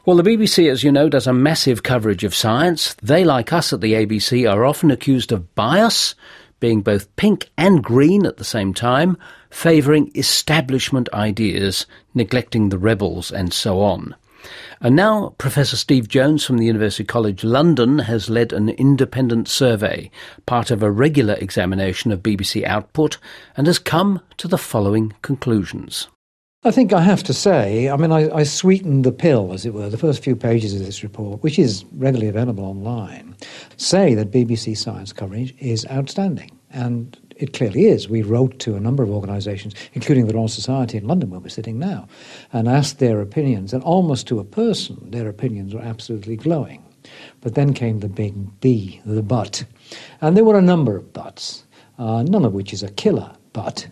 Well, the BBC, as you know, does a massive coverage of science. They, like us at the ABC, are often accused of bias, being both pink and green at the same time, favouring establishment ideas, neglecting the rebels and so on. And now Professor Steve Jones from the University College London has led an independent survey, part of a regular examination of BBC output, and has come to the following conclusions. I think I have to say, I sweetened the pill, as it were. The first few pages of this report, which is readily available online, say that BBC science coverage is outstanding. And it clearly is. We wrote to a number of organisations, including the Royal Society in London, where we're sitting now, and asked their opinions. And almost to a person, their opinions were absolutely glowing. But then came the big B, the but. And there were a number of buts, none of which is a killer but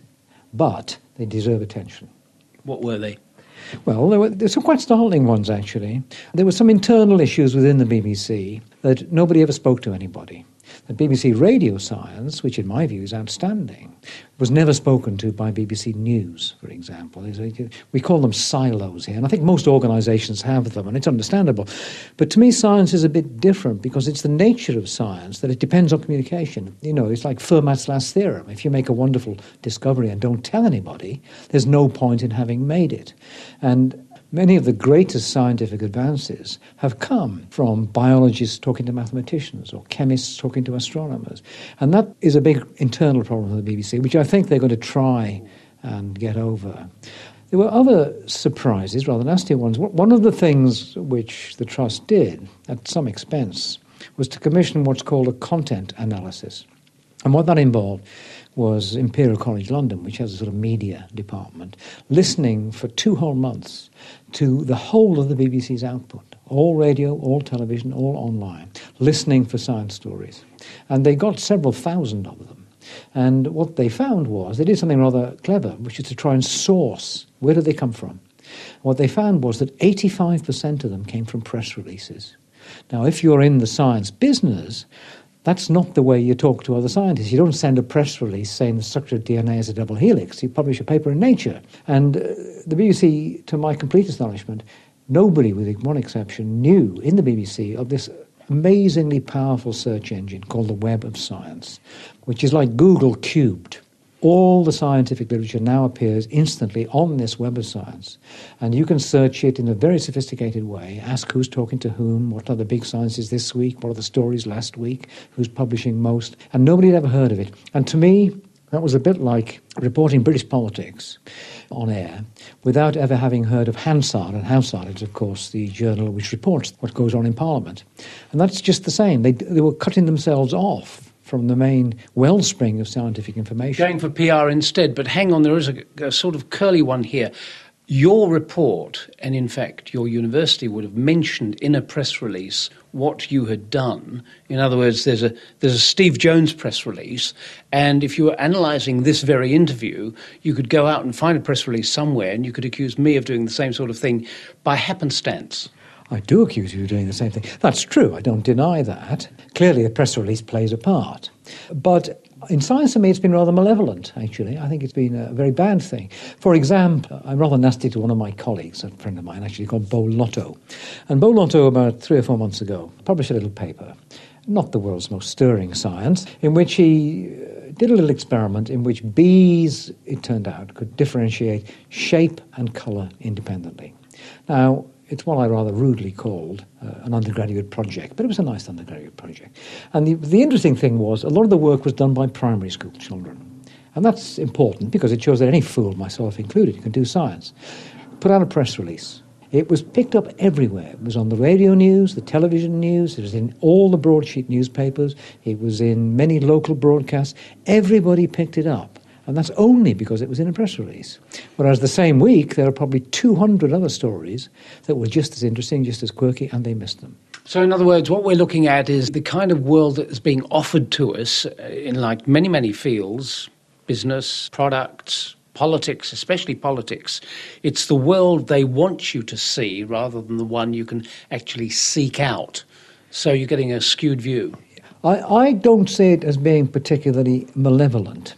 they deserve attention. What were they? Well, there were some quite startling ones, actually. There were some internal issues within the BBC that nobody ever spoke to anybody. The BBC radio science, which in my view is outstanding, was never spoken to by BBC News, for example. We call them silos here, and I think most organisations have them, and it's understandable. But to me, science is a bit different because it's the nature of science that it depends on communication. You know, it's like Fermat's last theorem. If you make a wonderful discovery and don't tell anybody, there's no point in having made it. And many of the greatest scientific advances have come from biologists talking to mathematicians or chemists talking to astronomers. And that is a big internal problem of the BBC, which I think they're going to try and get over. There were other surprises, rather nasty ones. One of the things which the Trust did, at some expense, was to commission what's called a content analysis. And what that involved was Imperial College London, which has a sort of media department, listening for 2 whole months to the whole of the BBC's output, all radio, all television, all online, listening for science stories. And they got several thousand of them. And what they found was they did something rather clever, which is to try and source where did they come from. What they found was that 85% of them came from press releases. Now, if you're in the science business, that's not the way you talk to other scientists. You don't send a press release saying the structure of DNA is a double helix. You publish a paper in Nature. And the BBC, to my complete astonishment, nobody, with one exception, knew in the BBC of this amazingly powerful search engine called the Web of Science, which is like Google cubed. All the scientific literature now appears instantly on this Web of Science. And you can search it in a very sophisticated way, ask who's talking to whom, what are the big sciences this week, what are the stories last week, who's publishing most, and nobody had ever heard of it. And to me, that was a bit like reporting British politics on air without ever having heard of Hansard, and Hansard is, of course, the journal which reports what goes on in Parliament. And that's just the same. They were cutting themselves off from the main wellspring of scientific information. Going for PR instead, but hang on, there is a sort of curly one here. Your report, and in fact your university, would have mentioned in a press release what you had done. In other words, there's a Steve Jones press release, and if you were analysing this very interview, you could go out and find a press release somewhere, and you could accuse me of doing the same sort of thing by happenstance. I do accuse you of doing the same thing. That's true, I don't deny that. Clearly a press release plays a part. But in science, to me, it's been rather malevolent, actually. I think it's been a very bad thing. For example, I'm rather nasty to one of my colleagues, a friend of mine, actually, called Bo Lotto. And Bo Lotto, about 3 or 4 months ago, published a little paper, not the world's most stirring science, in which he did a little experiment in which bees, it turned out, could differentiate shape and colour independently. Now, it's what I rather rudely called an undergraduate project, but it was a nice undergraduate project. And the interesting thing was a lot of the work was done by primary school children. And that's important because it shows that any fool, myself included, can do science. Put out a press release. It was picked up everywhere. It was on the radio news, the television news, it was in all the broadsheet newspapers, it was in many local broadcasts. Everybody picked it up. And that's only because it was in a press release. Whereas the same week, there are probably 200 other stories that were just as interesting, just as quirky, and they missed them. So in other words, what we're looking at is the kind of world that is being offered to us in like many, many fields, business, products, politics, especially politics. It's the world they want you to see rather than the one you can actually seek out. So you're getting a skewed view. I don't see it as being particularly malevolent.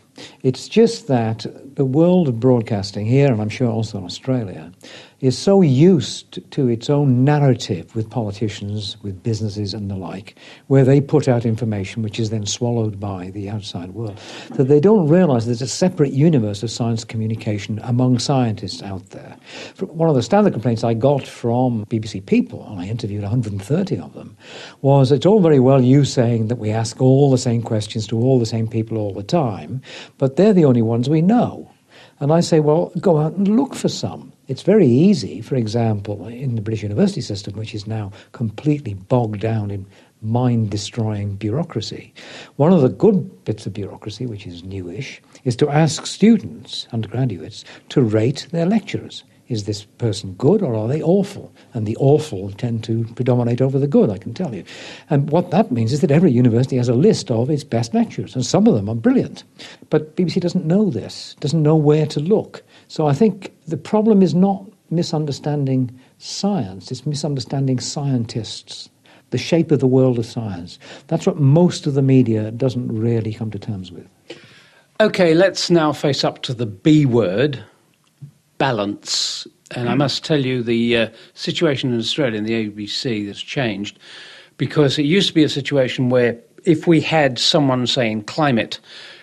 It's just that the world of broadcasting here, and I'm sure also in Australia, is so used to its own narrative with politicians, with businesses and the like, where they put out information which is then swallowed by the outside world, that they don't realise there's a separate universe of science communication among scientists out there. One of the standard complaints I got from BBC People, and I interviewed 130 of them, was it's all very well you saying that we ask all the same questions to all the same people all the time, but they're the only ones we know. And I say, well, go out and look for some. It's very easy, for example, in the British university system, which is now completely bogged down in mind-destroying bureaucracy. One of the good bits of bureaucracy, which is newish, is to ask students, undergraduates, to rate their lecturers. Is this person good or are they awful? And the awful tend to predominate over the good, I can tell you. And what that means is that every university has a list of its best lecturers, and some of them are brilliant. But BBC doesn't know this, doesn't know where to look. So I think the problem is not misunderstanding science, it's misunderstanding scientists, the shape of the world of science. That's what most of the media doesn't really come to terms with. OK, let's now face up to the B word, balance. And I must tell you, the situation in Australia in the ABC has changed, because it used to be a situation where if we had someone saying climate,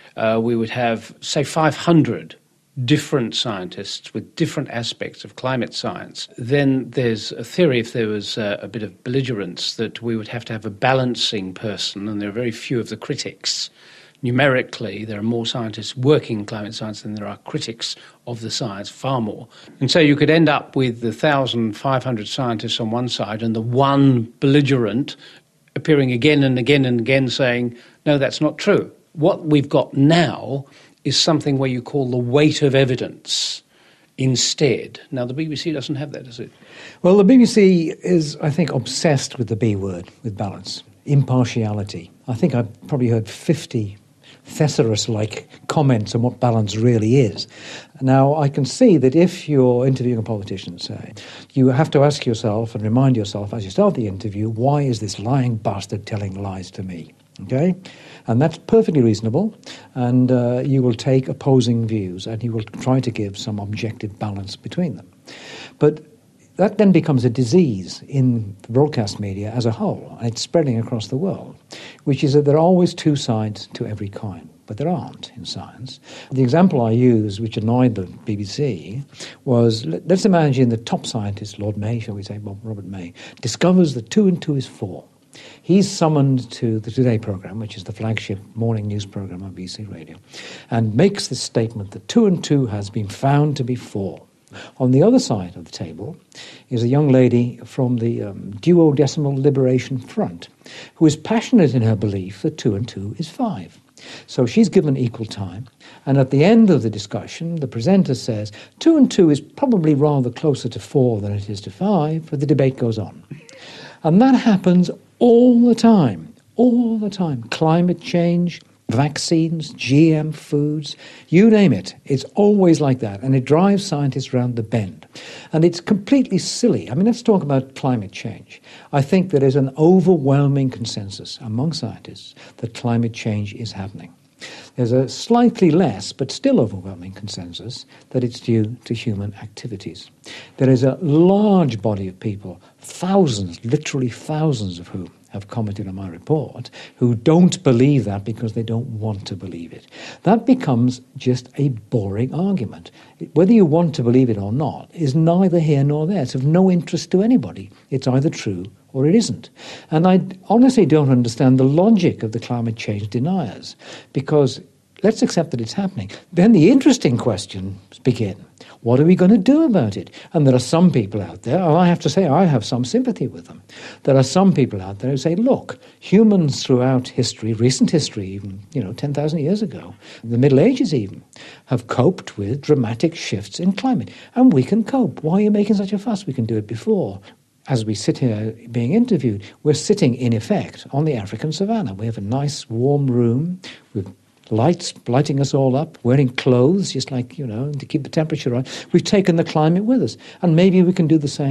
we would have, say, 500 different scientists with different aspects of climate science. Then there's a theory, if there was a bit of belligerence, that we would have to have a balancing person, and there are very few of the critics. Numerically, there are more scientists working in climate science than there are critics of the science, far more. And so you could end up with the 1,500 scientists on one side and the one belligerent appearing again and again and again saying, no, that's not true. What we've got now is something where you call the weight of evidence instead. Now, the BBC doesn't have that, does it? Well, the BBC is, I think, obsessed with the B word, with balance, impartiality. I think I've probably heard 50 thesaurus-like comments on what balance really is. Now, I can see that if you're interviewing a politician, say, you have to ask yourself and remind yourself as you start the interview, why is this lying bastard telling lies to me? Okay? And that's perfectly reasonable, and you will take opposing views and you will try to give some objective balance between them. But that then becomes a disease in the broadcast media as a whole, and it's spreading across the world, which is that there are always two sides to every coin, but there aren't in science. The example I used, which annoyed the BBC, was, let's imagine the top scientist, Lord May, shall we say, Robert May, discovers that 2 and 2 is 4. He's summoned to the Today programme, which is the flagship morning news programme on BBC Radio, and makes this statement that 2 and 2 has been found to be 4. On the other side of the table is a young lady from the Duodecimal Liberation Front, who is passionate in her belief that 2 and 2 is 5. So she's given equal time, and at the end of the discussion, the presenter says 2 and 2 is probably rather closer to 4 than it is to 5, but the debate goes on. And that happens all the time, all the time. Climate change, vaccines, GM foods, you name it. It's always like that, and it drives scientists round the bend. And it's completely silly. I mean, let's talk about climate change. I think there is an overwhelming consensus among scientists that climate change is happening. There's a slightly less, but still overwhelming consensus that it's due to human activities. There is a large body of people, thousands, literally thousands of whom have commented on my report, who don't believe that because they don't want to believe it. That becomes just a boring argument. Whether you want to believe it or not is neither here nor there. It's of no interest to anybody. It's either true or it isn't. And I honestly don't understand the logic of the climate change deniers, because let's accept that it's happening. Then the interesting questions begin. What are we going to do about it? And there are some people out there, and I have to say I have some sympathy with them. There are some people out there who say, look, humans throughout history, recent history even, 10,000 years ago, the Middle Ages even, have coped with dramatic shifts in climate. And we can cope. Why are you making such a fuss? We can do it before. As we sit here being interviewed, we're sitting, in effect, on the African savannah. We have a nice warm room with lights lighting us all up, wearing clothes, just like, to keep the temperature right. We've taken the climate with us. And maybe we can do the same with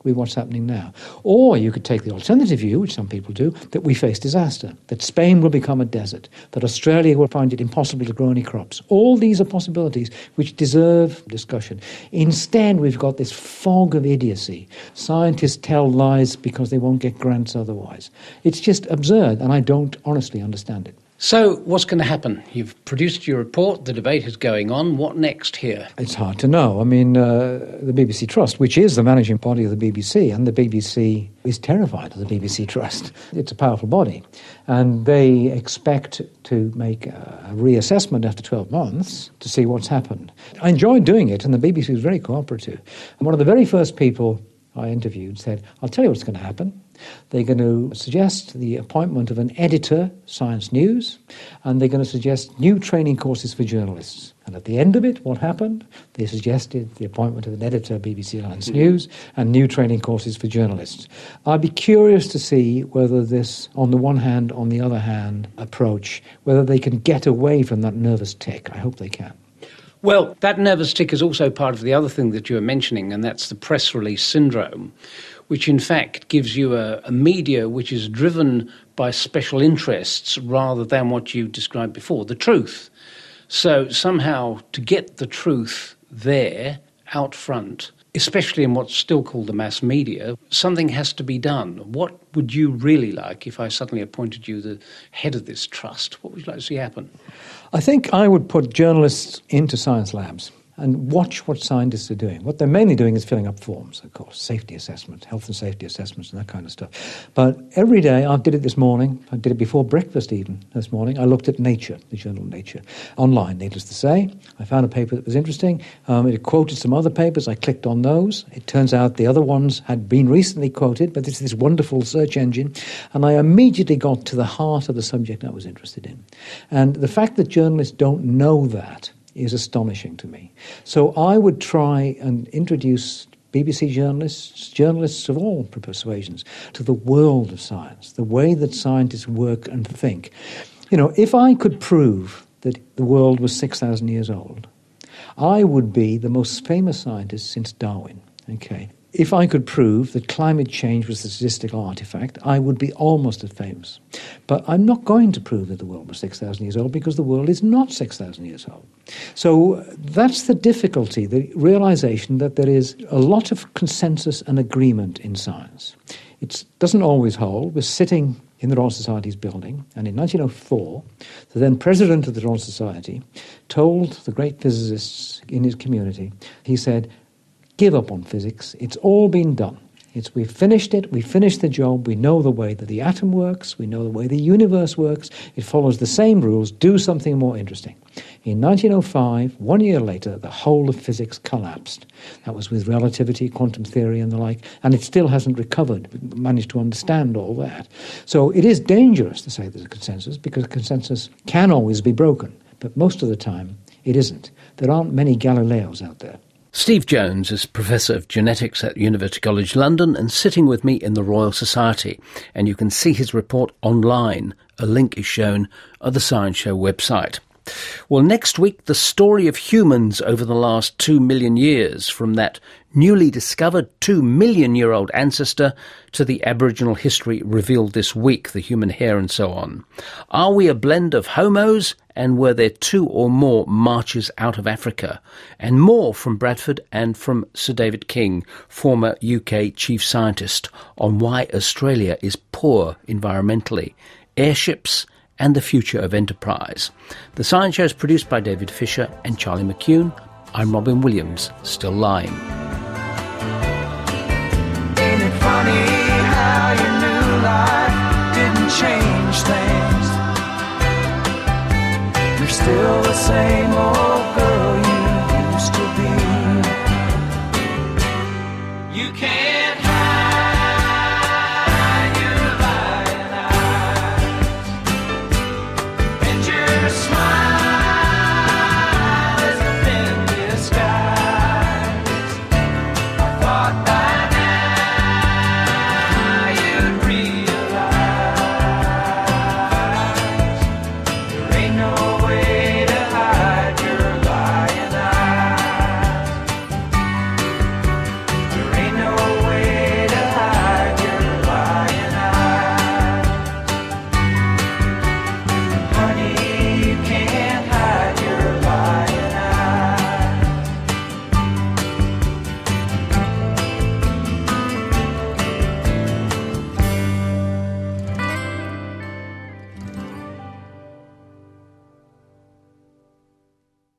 with what's happening now. Or you could take the alternative view, which some people do, that we face disaster, that Spain will become a desert, that Australia will find it impossible to grow any crops. All these are possibilities which deserve discussion. Instead, we've got this fog of idiocy. Scientists tell lies because they won't get grants otherwise. It's just absurd, and I don't honestly understand it. So what's going to happen? You've produced your report, the debate is going on. What next here? It's hard to know. I mean, the BBC Trust, which is the managing body of the BBC, and the BBC is terrified of the BBC Trust. It's a powerful body, and they expect to make a reassessment after 12 months to see what's happened. I enjoyed doing it, and the BBC was very cooperative. And one of the very first people I interviewed said, I'll tell you what's going to happen. They're going to suggest the appointment of an editor, Science News, and they're going to suggest new training courses for journalists. And at the end of it, what happened? They suggested the appointment of an editor, BBC Science News, and new training courses for journalists. I'd be curious to see whether this, on the one hand, on the other hand, approach, whether they can get away from that nervous tick. I hope they can. Well, that nervous tick is also part of the other thing that you were mentioning, and that's the press release syndrome, which in fact gives you a media which is driven by special interests rather than what you described before, the truth. So somehow to get the truth there, out front, especially in what's still called the mass media, something has to be done. What would you really like if I suddenly appointed you the head of this trust? What would you like to see happen? I think I would put journalists into science labs and watch what scientists are doing. What they're mainly doing is filling up forms, of course, safety assessment, health and safety assessments and that kind of stuff. But every day, I did it this morning, I did it before breakfast even this morning, I looked at Nature, the journal Nature, online, needless to say. I found a paper that was interesting. It quoted some other papers, I clicked on those. It turns out the other ones had been recently quoted, but it's this wonderful search engine, and I immediately got to the heart of the subject I was interested in. And the fact that journalists don't know that is astonishing to me. So I would try and introduce BBC journalists of all persuasions, to the world of science, the way that scientists work and think. You know, if I could prove that the world was 6,000 years old, I would be the most famous scientist since Darwin, okay? If I could prove that climate change was a statistical artifact, I would be almost as famous. But I'm not going to prove that the world was 6,000 years old because the world is not 6,000 years old. So that's the difficulty, the realization that there is a lot of consensus and agreement in science. It doesn't always hold. We're sitting in the Royal Society's building, and in 1904, the then president of the Royal Society told the great physicists in his community, he said, give up on physics, it's all been done. We've finished it, we finished the job, we know the way that the atom works, we know the way the universe works, it follows the same rules, do something more interesting. In 1905, 1 year later, the whole of physics collapsed. That was with relativity, quantum theory and the like, and it still hasn't recovered, managed to understand all that. So it is dangerous to say there's a consensus, because consensus can always be broken, but most of the time it isn't. There aren't many Galileos out there. Steve Jones is Professor of Genetics at University College London and sitting with me in the Royal Society. And you can see his report online. A link is shown at the Science Show website. Well, next week, the story of humans over the last 2 million years, from that newly discovered 2 million-year-old ancestor to the Aboriginal history revealed this week, the human hair and so on. Are we a blend of homos, and were there 2 or more marches out of Africa? And more from Bradford and from Sir David King, former UK chief scientist, on why Australia is poor environmentally, airships and the future of enterprise. The Science Show is produced by David Fisher and Charlie McCune. I'm Robin Williams, still lying. Ain't it funny how your new life didn't change things? You're still the same old